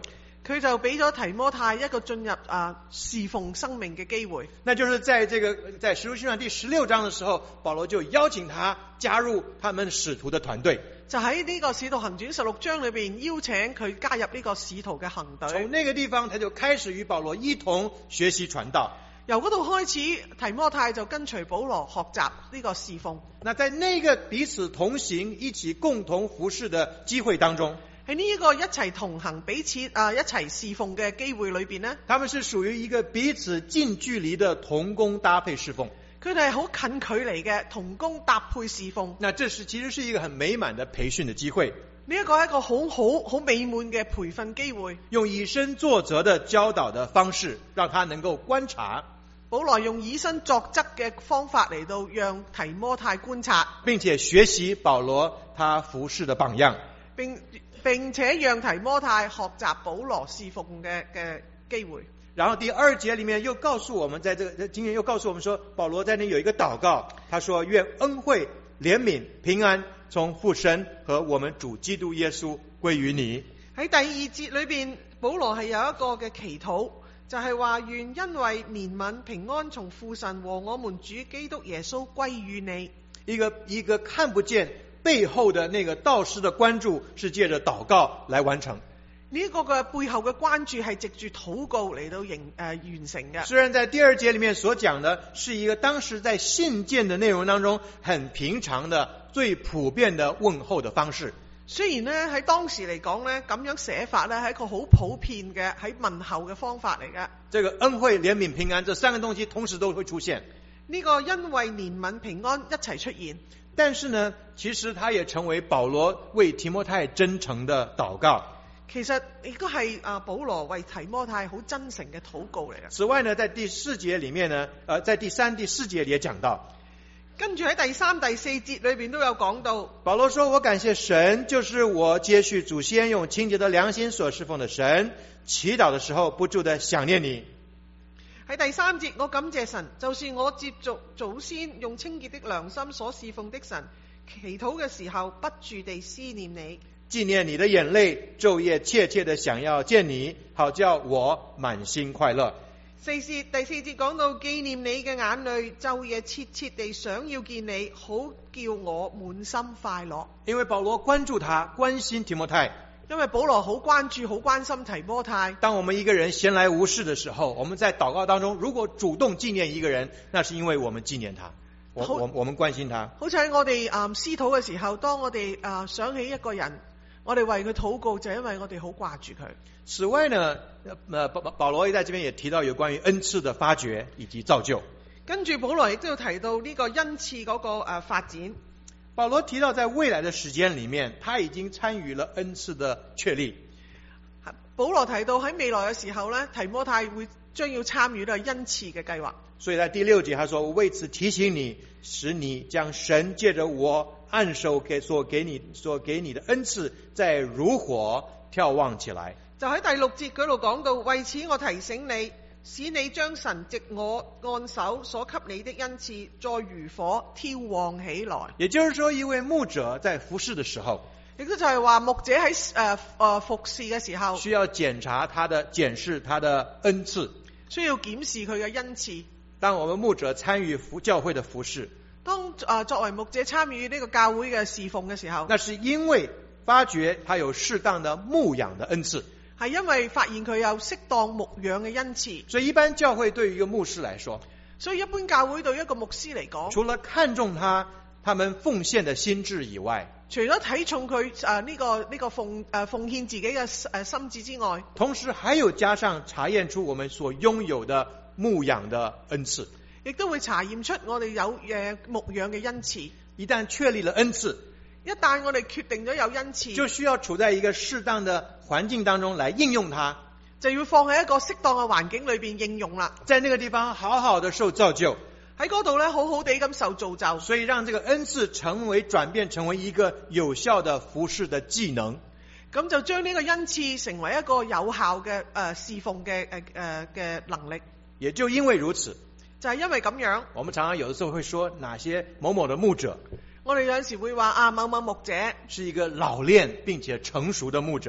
佢就俾咗提摩太一個進入侍奉生命嘅機會。
那就是在使徒行傳第16章的時候，保羅就邀請他加入他們使徒的團隊。
就喺呢個使徒行傳16章裏邊邀請佢加入呢個使徒嘅行隊。
從那個地方，他就開始與保羅一同學習傳道。
由嗰度開始，提摩太就跟隨保羅學習呢個侍奉。
那在那個彼此同行、一起共同服侍的機會當中，
喺呢一個一齊同行、彼此一齊侍奉嘅機會裏邊呢，
他們是屬於一個彼此近距離的同工搭配侍奉。
佢哋係好近距離嘅同工搭配侍奉。
那這其實是一個很美滿的培訓的機會。
呢一個係一個好美滿嘅培訓機會。
用以身作則的教導的方式，讓他能夠觀察。
保羅用以身作則嘅方法嚟到讓提摩太觀察，
並且學習保羅他服侍的榜樣，
並且讓提摩太學習保羅侍奉嘅機會。
然後第2節裏面又告訴我們，在這個經驗又告訴我們說，保羅在那有一個禱告，他說願恩惠、憐憫、平安從父神和我們主基督耶穌歸於你。
喺第2節裏邊，保羅係有一個嘅祈禱，就係話願恩惠、憐憫、平安從父神和我們主基督耶穌歸於你。
一個看不見背後的那個導師的關注，是借着禱告來完成。
呢一個嘅背後嘅關注係藉住禱告嚟到完成嘅。
雖然在第2節裏面所講的是一個當時在信件的內容當中很平常的、最普遍的問候的方式。
雖然呢喺當時嚟講呢，咁樣寫法呢係一個好普遍嘅喺問候嘅方法嚟嘅。
這個恩惠、憐憫、平安這3個東西同時都會出現。
呢個恩惠、憐憫、平安一齊出現。
但是呢，其實它也成為保羅為提摩太真誠的禱告。
其實亦都係保羅為提摩太好真誠嘅禱告嚟嘅。
此外呢，在第4節裏面呢，在第3、第4節也講到，
跟住喺第3、第4節裏邊都有講到，
保羅說：我感謝神，就是我接續祖先用清潔的良心所侍奉的神，祈禱的時候不住的想念你。
喺第3節，我感謝神，就是我接續祖先用清潔的良心所侍奉的神，祈禱嘅時候不住地思念你。
紀念你的眼淚，晝夜切切的想要見你，好叫我滿心快樂。
第4節講到紀念你嘅眼淚，晝夜切切地想要見你，好叫我滿心快樂。
因為保羅關注他，關心提摩太。
因為保羅好關注、好關心提摩太。
當我們一個人閒來無事的時候，我們在禱告當中，如果主動紀念一個人，那是因為我們紀念他，我們關心他。
好似喺我哋私禱嘅時候，當我哋想起一個人，我哋為佢禱告，就因為我哋好掛住佢。
此外呢，保羅在這邊也提到有關於恩賜的發掘以及造就。
跟住保羅亦都要提到呢個恩賜嗰個發展。
保羅提到在未來的時間裏面，他已經參與了恩賜的確立。
保羅提到喺未來嘅時候呢，提摩太將要參與呢個恩賜嘅計劃。
所以在第6節他說：我為此提醒你，使你將神借着我按手所給你的恩賜，再如火眺望起來。
就喺第6節嗰度講到，為此我提醒你，使你將神藉我按手所給你的恩賜，再如火眺望起來。
也就是說，一位牧者在服侍的時候，
亦都就係話牧者喺服侍嘅時候，
需要檢視他的恩賜，
需要檢視佢嘅恩賜。
當我們牧者參與教會的服侍，
當作為牧者參與呢個教會嘅侍奉嘅時候，
那是因為發覺他有適當的牧養的恩賜，
係因為發現佢有適當牧養嘅恩賜。
所以一般教會對於一個牧師來說，
所以一般教會對一個牧師嚟講，
除了看重他們奉獻的心志以外，
除咗睇重佢呢個奉獻自己嘅心志之外，
同時還有加上查驗出我們所擁有的牧養的恩賜，
亦都會查驗出我哋有牧養嘅恩賜。
一旦確立了恩賜，
一旦我哋決定咗有恩賜，
就需要處在一個適當的環境當中來應用它，
就要放喺一個適當嘅環境裏邊應用啦。
在那個地方好好的受造就，
喺嗰度咧好好地咁受造就，
所以讓這個恩賜轉變成為一個有效的服侍的技能。
咁就將呢個恩賜成為一個有效嘅侍奉嘅能力。
也就因為如此，
就係因為咁樣，
我們常常有的時候會說哪些某某的牧者，
我哋有陣時會話某某牧者
是一個老練並且成熟的牧者，
係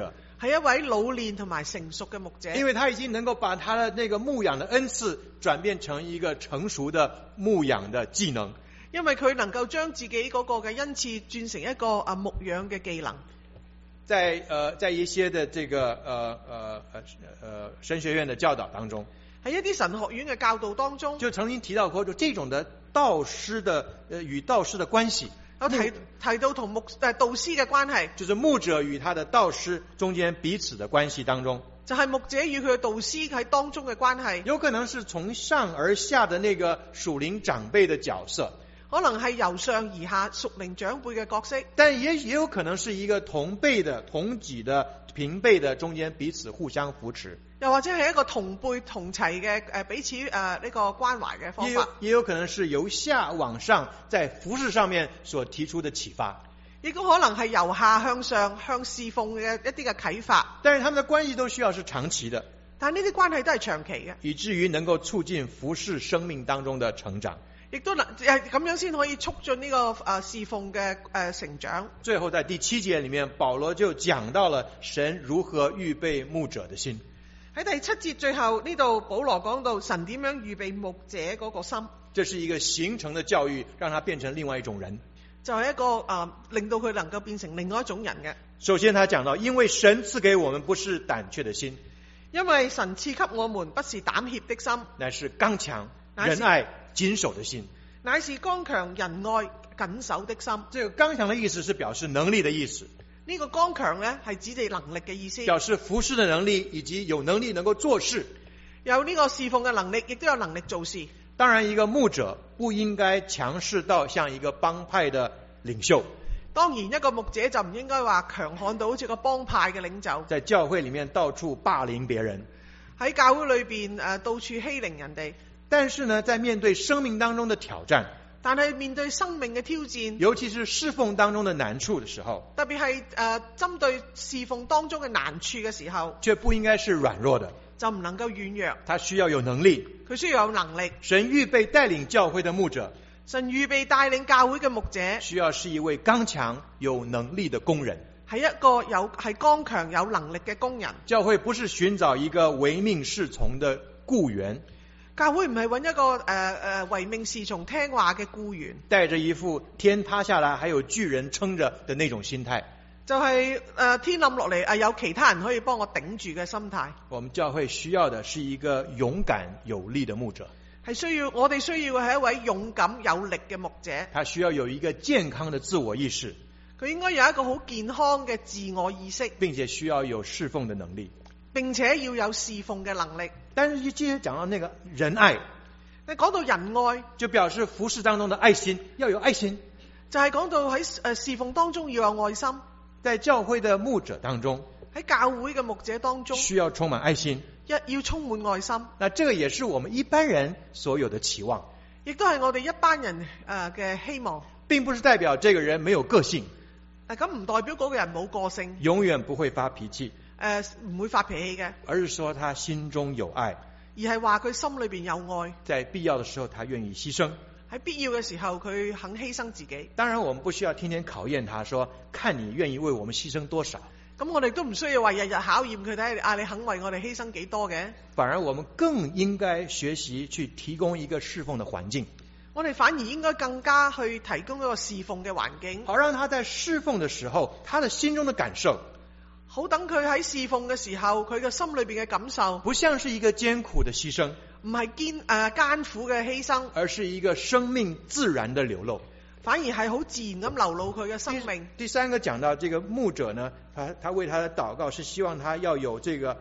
係一位老練同埋成熟嘅牧者，
因為他已經能夠把他的那個牧養的恩賜轉變成一個成熟的牧養的技能。
因為佢能夠將自己嗰個嘅恩賜轉成一個牧養嘅技能。
在一些的這個神學院的教導當中，
喺一啲神學院嘅教導當中，
就曾經提到過，就這種的導師的與導師的關係，
有提到同導師嘅關係，
就是牧者與他的導師中間彼此的關係當中，
就係牧者與佢嘅導師喺當中嘅關係，
有可能是從上而下的那個屬靈長輩的角色，
可能係由上而下屬靈長輩嘅角色，
但也有可能是一個同輩的、同級的、平輩的中間彼此互相扶持，
又或者係一個同輩同齊嘅彼此呢個關懷嘅方法，
也有可能是由下往上在服事上面所提出的啟發，
亦都可能係由下向上向侍奉嘅一啲嘅啟發。
但是他們的關係都需要是長期的，
但係呢啲關係都係長期嘅，
以至於能夠促進服事生命當中的成長。
亦都咁樣先可以促進呢個侍奉嘅成長。
最後在第7節裏面，保羅就講到了神如何預備牧者的心。
喺第7節最後呢度，保羅講到神點樣預備牧者嗰個心。
這是一個形成的教育，讓他變成另外一種人。
就係一個令到佢能夠變成另外一種人嘅。
首先他講到，因為神賜給我們不是膽怯的心，
因為神賜給我們不是膽怯的心，
乃是剛強、仁愛、謹守的心。
乃是剛強、仁愛、謹守的心。
這個剛強的意思是表示能力的意思。
呢個剛強呢係指地能力嘅意思，
表示服侍的能力以及有能力能夠做事。
有呢個侍奉嘅能力，亦都有能力做事。
當然一個牧者不應該強勢到像一個幫派的領袖。
當然一個牧者就唔應該話強悍到好似個幫派嘅領袖，
在教會裏面到處霸凌別人，
喺教會裏邊到處欺凌人哋。
但是呢，在面對生命當中的挑戰，
但係面對生命嘅挑戰，
尤其是侍奉當中的難處的時候，
特別係針對侍奉當中嘅難處嘅時候，
卻不應該是軟弱的，
就唔能夠軟弱。
他需要有能力，
佢需要有能力。
神預備帶領教會的牧者，
神預備帶領教會嘅牧者，
需要是一位剛強有能力的工人，
係一個係剛強有能力嘅工人。
教會不是尋找一個唯命是從的僱員，
教會唔係揾一個唯命是從聽話嘅僱員，
帶着一副天塌下來還有巨人撐着的那種心態，
就係天冧落嚟有其他人可以幫我頂住嘅心態。
我們教會需要的是一個勇敢有力的牧者，
我哋需要嘅係一位勇敢有力嘅牧者。
他需要有一個健康的自我意識，
佢應該有一個好健康嘅自我意識，
並且需要有侍奉的能力，
並且要有侍奉嘅能力。
但是接着講到那個仁愛，
你講到仁愛，
就表示服事當中的愛心，要有愛心，
就係講到喺侍奉當中要有愛心。
在教會的牧者當中，
喺教會嘅牧者當中
需要充滿愛心，
要充滿愛心。
那這個也是我們一般人所有的期望，
亦都係我哋一班人嘅希望，
並不是代表這個人沒有個性，
咁唔代表嗰個人冇個性，
永遠不會發脾氣，
唔會發脾氣嘅，
而是說他心中有愛，
而係話佢心裏邊有愛，
在必要的時候他願意犧牲，
喺必要嘅時候佢肯犧牲自己。
當然我們不需要天天考驗他說看你願意為我們犧牲多少，
咁我哋都唔需要話日日考驗佢睇下你肯為我哋犧牲幾多嘅，
反而我們更應該學習去提供一個侍奉的環境，
我哋反而應該更加去提供一個侍奉嘅環境，
好讓他在侍奉的時候他的心中的感受，
好等佢喺侍奉嘅時候佢嘅心裏邊嘅感受，
不像是一個艱苦的犧牲，
唔係艱苦嘅犧牲，
而是一個生命自然的流露，
反而係好自然咁流露佢嘅生命。
第三個講到這個牧者呢，他為他的禱告是希望他要有這個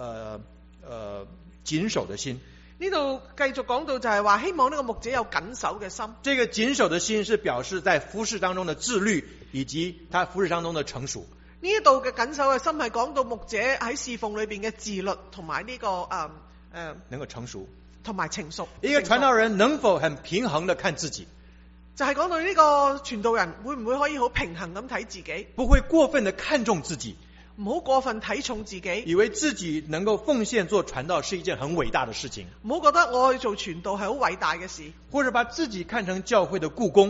謹守的心。
呢度繼續講到就係話希望呢個牧者有謹守嘅心。
這個謹守的心是表示在服事當中的自律，以及他服事當中的成熟。
呢一度嘅謹守嘅心係講到牧者喺侍奉裏邊嘅自律同埋呢個
能夠成熟，
同埋成熟。
一個傳道人能否很平衡地看自己？
就係講到呢個傳道人會唔會可以好平衡咁睇自己，
不會過分地看重自己，
唔好過分睇重自己，
以為自己能夠奉獻做傳道是一件很偉大的事情，
唔好覺得我去做傳道係好偉大嘅事，
或者把自己看成教會的僱工，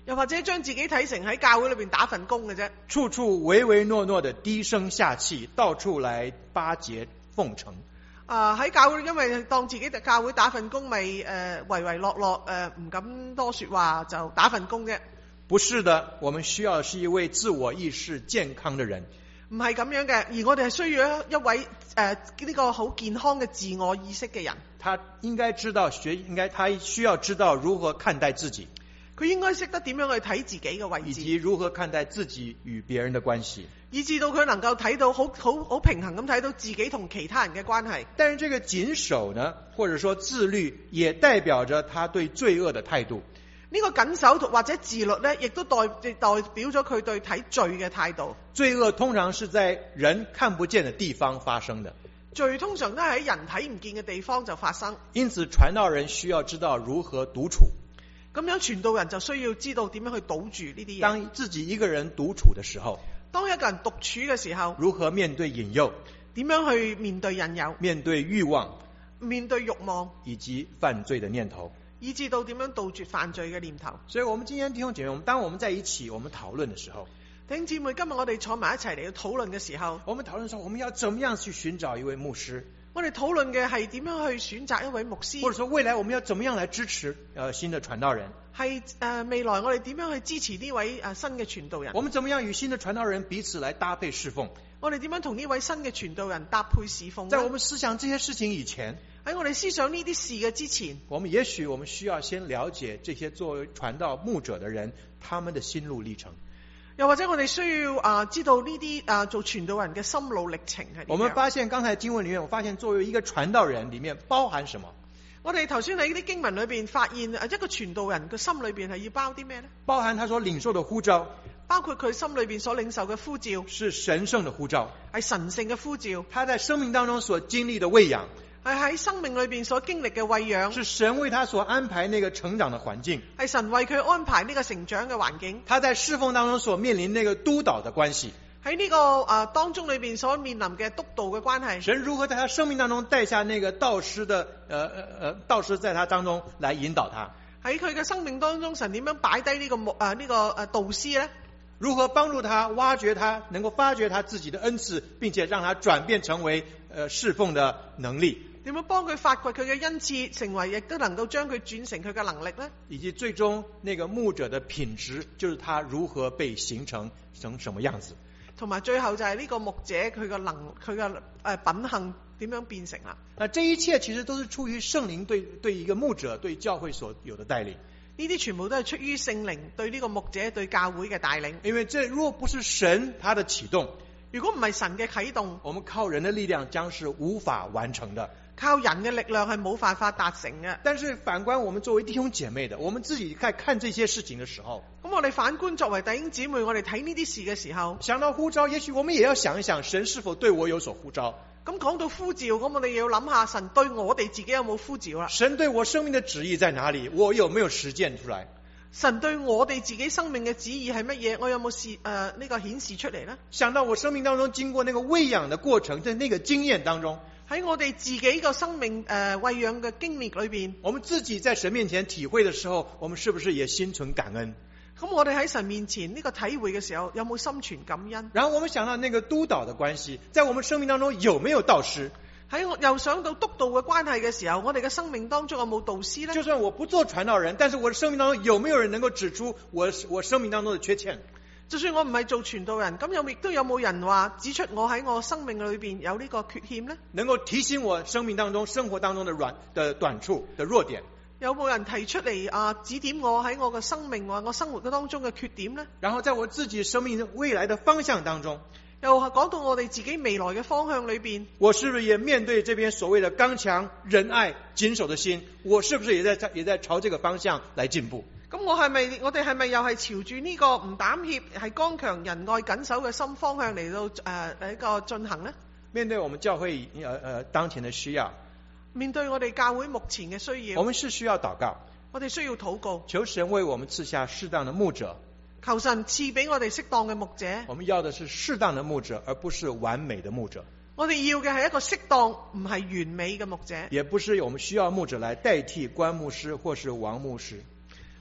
又或者將自己睇成喺教會裏邊打份工嘅啫，
處處唯唯諾諾的低聲下氣，到處來巴結奉承。
喺教會因為當自己教會打份工，咪唯唯諾諾唔敢多說話就打份工啫。
不是的，我們需要的是一位自我意識健康的人。
唔係咁樣嘅，而我哋係需要一位呢個好健康嘅自我意識嘅人。
他應該知道他需要知道如何看待自己，
佢應該識得點樣去睇自己嘅位置，
以及如何看待自己與別人的關係，
以至到佢能夠睇到好平衡咁睇到自己同其他人嘅關係。
但是這個謹守呢，或者說自律，也代表着他對罪惡的態度。
呢個謹守或者自律呢，亦都代表咗佢對睇罪嘅態度。
罪惡通常是在人看不見的地方發生的，
罪通常都係喺人睇唔見嘅地方就發生。
因此傳道人需要知道如何獨處。
咁樣傳道人就需要知道點樣去堵住呢啲嘢。
當自己一個人獨處的時候，
當一個人獨處嘅時候，
如何面對引誘，
點樣去面對引誘，
面對慾望，
面對慾望，
以及犯罪的念頭，
以至到點樣杜絕犯罪嘅念頭。
所以我們今天弟兄姐妹，當我們在一起我們討論的時候，
弟兄姊妹，今日我哋坐埋一齊嚟討論嘅時候，
我們討論說我們要怎麼樣去尋找一位牧師，
我哋討論嘅係點樣去選擇一位牧師，
或者說未來我們要怎麼樣來支持新的傳道人，
係未來我哋點樣去支持呢位新嘅傳道人，
我們怎麼樣與新的傳道人彼此來搭配侍奉，
我哋點樣同呢位新嘅傳道人搭配侍奉。
在我們思想這些事情以前，
喺我哋思想呢啲事嘅之前，
也許我們需要先了解這些作為傳道牧者的人他們的心路歷程。
又或者我哋需要知道呢啲做傳道人嘅心路歷程係點樣。
我們發現剛才經文裏面，我發現作為一個傳道人裏面包含什麼？
我哋頭先喺啲經文裏邊發現一個傳道人嘅心裏邊係要包啲咩呢？
包含他所領受的呼召，
包括佢心裏邊所領受嘅呼召，
是神聖的呼召，
係神聖嘅呼召。
他在生命當中所經歷的餵養，
係喺生命裏邊所經歷嘅餵養，
是神為他所安排那個成長的環境，
係神為佢安排呢個成長嘅環境。
他在侍奉當中所面臨那個督導的關係，
喺呢個當中裏邊所面臨嘅督導嘅關係。
神如何在他生命當中帶下那個導師的導師在他當中來引導他。
喺佢嘅生命當中，神點樣擺低呢個導師呢？
如何幫助他挖掘他，能夠發掘他自己的恩賜，並且讓他轉變成為侍奉的能力。
點樣幫佢發掘佢嘅恩賜，成為亦都能夠將佢轉成佢嘅能力呢？以
及最終那個牧者的品質，就是他如何被形成成什麼樣子。同埋
最後就係呢個牧者佢嘅品行點樣變成啦？
那這一切其實都是出於聖靈對一個牧者對教會所有的帶領。
呢啲全部都係出於聖靈對呢個牧者對教會嘅帶領。
因為這若不是神他的啟動，
如果唔係神嘅啟動，
我們靠人的力量將是無法完成的。
靠人嘅力量係冇辦法達成嘅。
但是反觀我們作為弟兄姐妹的，我們自己在看這些事情的時候，
咁我哋反觀作為弟兄姊妹，我哋睇呢啲事嘅時候，
想到呼召，也許我們也要想一想，神是否對我有所呼召。
咁講到呼召，咁我哋要諗下神對我哋自己有冇呼召啦？
神對我生命的旨意在哪裡？我有沒有實踐出來？
神對我哋自己生命嘅旨意係乜嘢？我有冇呢個顯示出嚟呢？
想到我生命當中經過那個餵養的過程，在那個經驗當中，
喺我哋自己個生命餵養嘅經歷裏邊，
我們自己在神面前體會的時候，我們是不是也心存感恩？
咁我哋喺神面前呢個體會嘅時候，有冇心存感恩？
然後我們想到那個督導的關係，在我們生命當中有沒有導師？
喺我又想到督導嘅關係嘅時候，我哋嘅生命當中有冇導師呢？
就算我不做傳道人，但是我的生命當中有沒有人能夠指出我生命當中的缺陷？
就算我唔係做傳道人，咁亦都有冇人話指出我喺我生命裏邊有呢個缺陷呢？
能夠提醒我生命當中、生活當中的短處的弱點？
有冇人提出嚟指點我喺我嘅生命或我生活當中嘅缺點呢？
然後在我自己生命未來的方向當中，
又講到我哋自己未來嘅方向裏邊，
我是不是也面對這邊所謂的剛強、仁愛、謹守的心？我是不是也在朝這個方向來進步？
咁我哋係咪又係朝住呢個唔膽怯、係剛強、仁愛、謹守嘅心方向嚟到一個進行呢？
面對我們教會當前的需要，
面對我哋教會目前嘅需要，
我們是需要禱告，
我哋需要禱告，
求神為我們賜下適當的牧者，
求神賜俾我哋適當嘅牧者。
我們要的是適當的牧者，而不是完美的牧者。
我哋要嘅係一個適當，唔係完美嘅牧者。
也不是我們需要牧者來代替關牧師或是王牧師。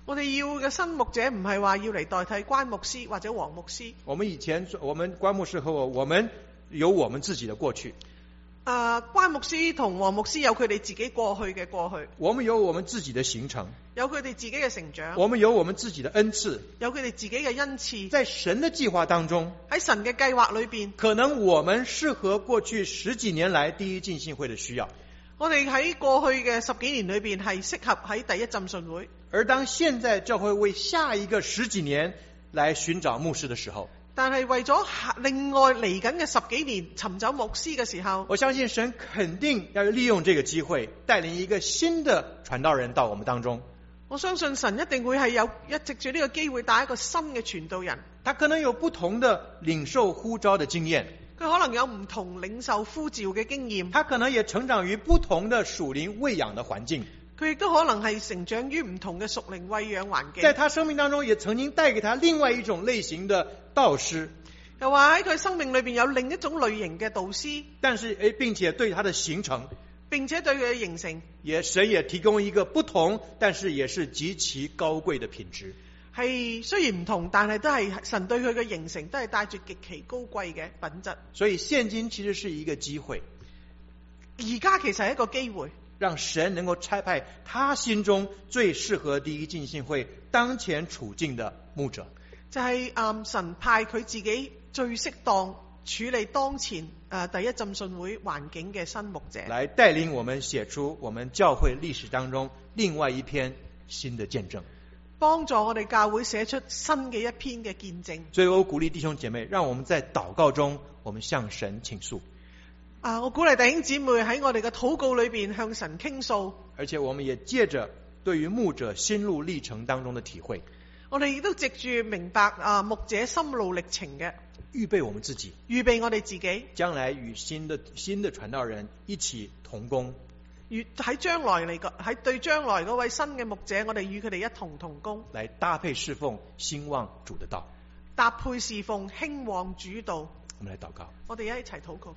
我哋要嘅新牧者唔係話要嚟代替關牧師或者黃牧師。
我們關牧師和我們有我們自己的過去。
關牧師同黃牧師有佢哋自己過去嘅過去。
我們有我們自己的行程，
有佢哋自己嘅成長。
我們有我們自己的恩賜，
有佢哋自己嘅恩賜。
在神的計劃當中，
喺神嘅計劃裏邊，
可能我們適合過去10幾年來第一浸信會的需要。
我哋喺過去嘅10幾年裏邊係適合喺第一浸信會。
而當現在教會為下一個10幾年來尋找牧師的時候，
但係為咗另外嚟緊嘅10幾年尋找牧師嘅時候，
我相信神肯定要利用這個機會，帶領一個新的傳道人到我們當中。
我相信神一定會係藉住呢個機會帶一個新嘅傳道人。
他可能有不同的領受呼召的經驗，
佢可能有唔同領受呼召嘅經驗，
他可能也成長於不同的屬靈餵養的環境，
佢亦都可能係成長於唔同嘅屬靈餵養環境。
在他生命當中也曾經帶給他另外一種類型的導師，
又話喺佢生命裏邊有另一種類型嘅導師，
但是並且對他的形成，
並且對佢嘅形成，
神也提供一個不同，但是也是極其高貴的品質。
係雖然唔同，但係都係神對佢嘅形成都係帶住極其高貴嘅品質。
所以現今其實是一個機會，
而家其實係一個機會，
讓神能夠差派他心中最適合第一浸信會當前處境的牧者，
就係神派佢自己最適當處理當前第一浸信會環境嘅新牧者，
來帶領我們寫出我們教會歷史當中另外一篇新的見證，
幫助我哋教會寫出新嘅一篇嘅見證。
所以我鼓勵弟兄姐妹，讓我們在禱告中我們向神傾訴。
我鼓勵弟兄姊妹喺我哋嘅禱告裏邊向神傾訴，
而且我們也借着對於牧者心路歷程當中的體會，
我哋亦都藉住明白牧者心路歷程嘅，
預備我們自己，
預備我哋自己，
將來與新的傳道人一起同工。
喺將來嚟講，喺對將來嗰位新嘅牧者，我哋與佢哋一同同工，
來搭配侍奉興旺主的道，
搭配侍奉興旺主道。
我們來禱告，
我哋一齊禱告。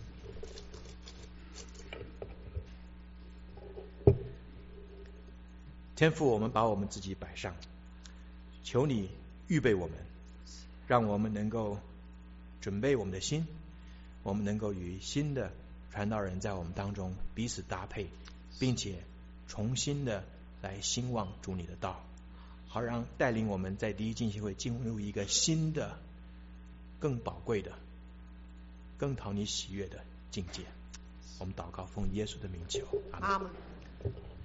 天父，我們把我們自己擺上，求你預備我們，讓我們能夠準備我們的心，我們能夠與新的傳道人在我們當中彼此搭配，並且重新的來興旺主你的道，好讓帶領我們在第一浸信會進入一個新的更寶貴的更討你喜悅的境界。我們禱告奉耶穌的名求，阿們。